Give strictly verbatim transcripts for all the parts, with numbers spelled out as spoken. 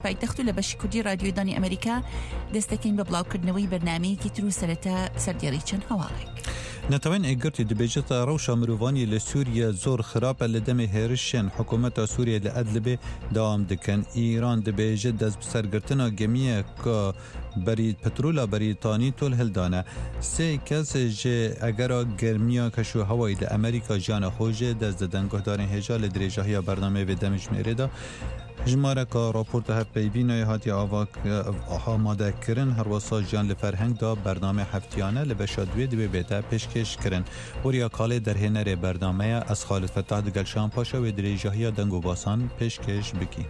پایتەخت لە بەشی کوردی رادیۆی دانی ئەمریکا دەستەکەین بە بڵاوکردنەوەی بەرنامەیەکی تر و سەرەتا سەردێڕی چەند هەواڵێک. نتوان ئەگرتی دەبێژێتە ڕەوشە مرۆڤانی لە سووریا زۆر خراپە لە دەمێ هێرشێن حکوومەتە سووریا لە ئەدلبێ داوام دکەن. ئیران دەبێژێت دەست بەسەرگرتنە گەمیە کە بەری پەترۆلا بەریتانی تۆل هەلدانە. سێ کەس ژێ ئەگەرە گەرمیا کەشو هەوای لە ئەمریکا ژیانە خۆژێ دەست دەدەن گۆهدارین هێژا لە درێژەهەیە بەرنامەی بێ دەمیژمێرێدا ژمارەکە راپۆرتە هەرپەیبینەوەی هاتی ئامادەکردن هەروەسا ژیان لە فەرهەنگدا بەرنامە هەفتیانە لە بەشە دوێ دوێ بێتە پێشکەشکردن. وەریا کاڵێ دەرهێنەرێ بەرنامەیە ئەس خالد فەتاح دگەلشان پاشە وێ درێژەهەیە دەنگ و باسان پێشکەش بکی.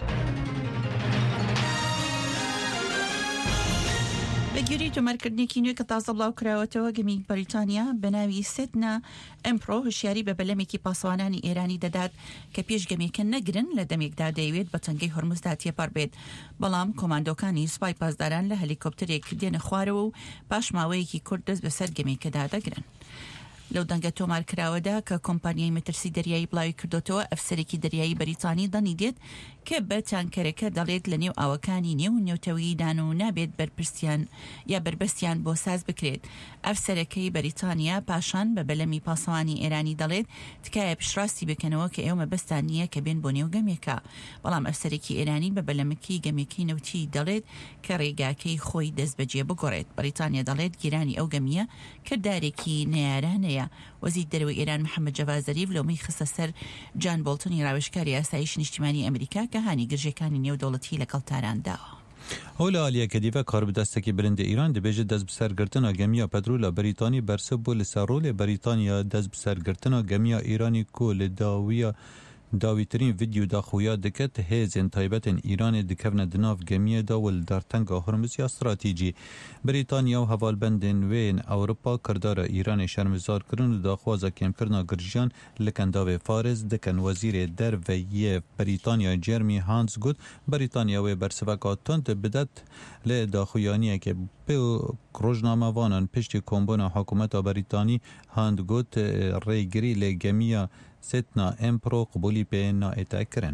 بەگوێرەی تۆمارکردنێکی نوێ کە تازە بڵاو کراوەتەوە گەمی بەریتانیا بە ناوی سێتنا ئەمپرۆ هوشیاری بە بەلەمێکی پاسەوانانی ئێرانی دەدات کە پێش گەمێکە نەگرن لە دەمێکدا دەیەوێت بە تەنگەی هۆرمزدا تێپەڕ بێت. بەڵام کۆماندۆکانی سوپای پاسداران لە هەلیکۆپتەرێک دێنە خوارەوە و پاش ماوەیەکی کورت دەست بەسەر گەمێکەدا دەگرن. لەو دەنگە تۆمار کراوەدا کە کۆمپانیای مەترسی دەریایی بڵاوی کردوتەوە ئەفسەرێکی دەریایی بەریتانی دەنی دێت کە بە تانکەرەکە دەڵێت لە نێو ئاوەکانی نێو نێوتەوەییدان و نابێت بەرپرسیان یا بربەستیان بۆ ساز بکرێت. ئەفسەرەکەی بەریتانیا پاشان بە بەلەمی پاسەوانی ئێرانی دەڵێت تکایە پشڕاستی بکەنەوە کە ئێوە مەبەستان نییە کە بێن بۆ نێو گەمێکە. بەڵام ئەفسەرێکی ئێرانی بە بەلەمەکی گەمێکی نەوتی دەڵێت کە ڕێگاکەی خۆی دەست بەجێ بگۆڕێت. بەریتانیا دەڵێت گیرانی ئەو گەمیە کردارێکی نەیارانەیە. وەزیر دەرەوەی ئێران محەممەد جەڤاد زەریف لەومەی خستە سەر جان بۆڵتنی ڕاوێژکاری ئاسایش نیشتیمانی ئەمریکا کە هانی گرژەکانی نێودەوڵەتی لەگەڵ تارانداوە. ئەو لە ئالیەکە دیڤە کاربدەستێکی برندە ئیران دەبێژێت دەست بەسەرگرتنە گەمیە پەترۆلە بەریتانی بەرسە بۆ لە سەرڕۆلێ بەریتانیا دەست بەسەرگرتنە گەمیە ئیرانی کۆ لە داویە داویترین ویدیو داخویا دکت هێزن تایبەتن ئیرانی دکەونە دناف گەمیە داول دەرتەنگە هورمزیا استراتیجی. بریتانیا و هەواڵبەندên وێن ئەوروپا کردارە ئیرانی شەرمزارکردن و داخوازە کێمکردنا گرژیان لە کەنداوێ فارس دکەن. وەزیرێ دەرڤەیە بریتانیا جێرمی هانس گوت بریتانیا وێ بەرسڤەکە تۆند بدەت لێ داخویانیەکە بێ ڕۆژنامەوانان پشتی کۆمبۆنە حکوومەتە بریتانی هاند گوت ڕێگری لێ گەمیە سێتنا ئەمپرۆ قبولی پێ نائێتەکردن.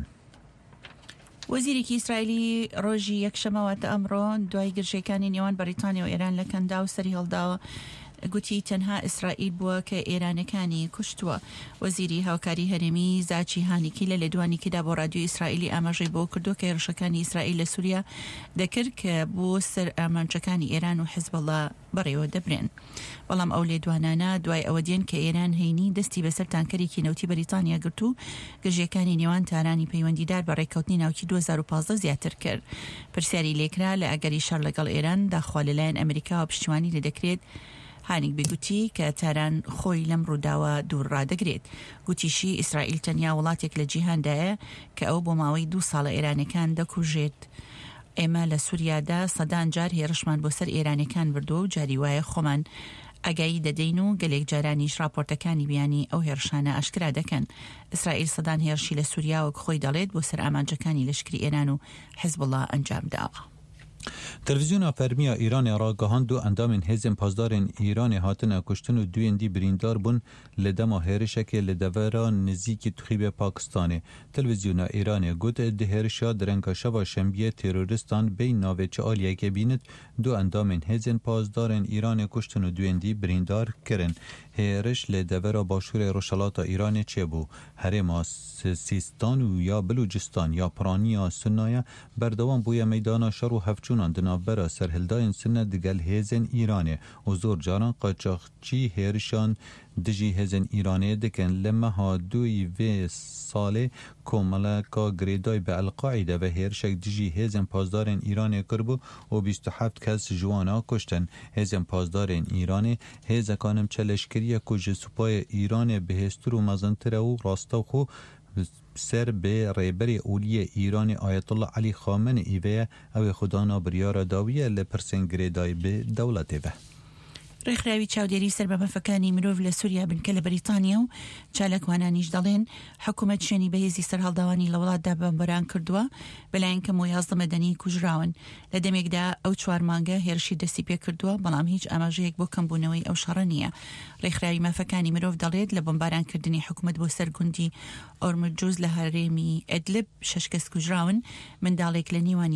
وەزیرێکی ئیسرائیلی ڕۆژی یەکشەمەوەتە ئەمڕۆ دوای گرژەکانی نێوان بەریتانیا و ئێران لە کەندا و سەری هەڵداوە گوتی تەنها ئیسرائیل بووە کە ئێرانەکانی کوشتووە. وەزیری هاوکاری هەرێمی زاچی هانیکی لە لێدوانێکیدا بۆ رادیۆی ئیسرائیلی ئاماژەی بۆ کردو کە هێرشەکانی ئیسرائیل لە سووریا دەکرد کە بۆ سەر ئامانجەکانی ئێران و حیزبەڵڵا بەڕێوە دەبرێن. بەڵام ئەو لێدوانانە دوای ئەوە دێن کە ئێران هەینی دەستی بەسەر تانکەرێکی نەوتی بەریتانیا گرت و گژێکانی نێوان تارانی پەیوەندیدار بە ڕێککەوتنی ناوکی دوو هەزار و پانزدە زیاتر کرد. پرسیاری لێکرا لە ئەگەری شەڕ لەگەڵ ئێران داخوا لەلایەن ئەمریکا و پشتیوانی لێ دەکرێت. هانیک بگوتی کە تاران خۆی لەم ڕووداوە دوور ڕادەگرێت. گوتیشی ئیسرائیل تەنیا وڵاتێک لە جیهاندایە کە ئەو بۆ ماوەی دوو ساڵە ئێرانەکان دەکوژێت. ئێمە لە سووریادا سەدان جار هێرشمان بۆ سەر ئێرانەکان بردووە و جاری وایە خۆمان ئەگایی دەدەین و گەلێک جارانیش راپۆرتەکانی بیانی ئەو هێرشانە ئاشکرا دەکەن. ئیسرائیل سەدان هێرشی لە سووریا وەک خۆی دەڵێت بۆ سەر ئامانجەکانی لەشکری ئێران و حیزبەڵڵا ئەنجام داوە. تلویزیونا فەرمیە ئیرانی ڕاگەهاند و ئەندامên hêzên پازدارên Îranê hatine kuştin û duyên dî birîndar bûn li dema hêrişekê li devera nizîkî Tuxîbê Pakistanê. Televizyona Îranê got di hêrişa di renga şeva şembiyê teröristan bêyî navêçi aliyekê bînit du endamên hêzên pazdarên Îranê kuştin û duyên dî birîndar kirin. Hêriş li devera başûrê Rojhilatê Îranê çêbû. Herêma Sistan û ya Bilûcistan ya Piraniya Sunnaya berdewam bûye meydana şer û hevçûnan di navbera serhildayên Sunne digel hêzên Îranê û zor caran qaçaxçî hêrişan dijî hêzên Îranê dikin. Li meha dûyî vê salê Komeleka girêdayî bi El-Qaîde ve hêrişek dijî hêzên pazdarên Îranê kirbû û bîst û heft kes ji wan kuştin. Hêzên pazdarên Îranê hêzekanim çeleşkiriye ku ji supayê Îranê bihêstir û mezintir e û rastaxû ser bê rêberê Oliyê Îranê Ayetullah Elî Xameneî vê ew ê xwedana biryara dawiye li pirsên girêdayî bi dewletê ve. ڕێکخراوی چاودێری سەر بە مەفەکانی مرۆڤ لە سووریا بنکە لە بەریتانیا و چالاکوانانیش دەڵێن حکوومەت شوێنی بەهێزی سەرهەڵداوانی لە وڵاتدا بەمبەران کردووە بەلایەن کەم و یازدە مەدەنی کوژراون لە دەمێکدا ئەو چوار مانگە هێرشی دەستی پێ کردووە بەڵام هیچ ئاماژەیەک بۆ کەمبوونەوەی ئەو شەڕە نییە. ڕێکخراوی مەفەکانی مرۆڤ دەڵێت لە بۆمبارانکردنی حکوومەت بۆ سەرگوندی ئۆرمجوز لە هەرێمی ئەدلب شەش کەس کوژراون، منداڵێک لە نیوانی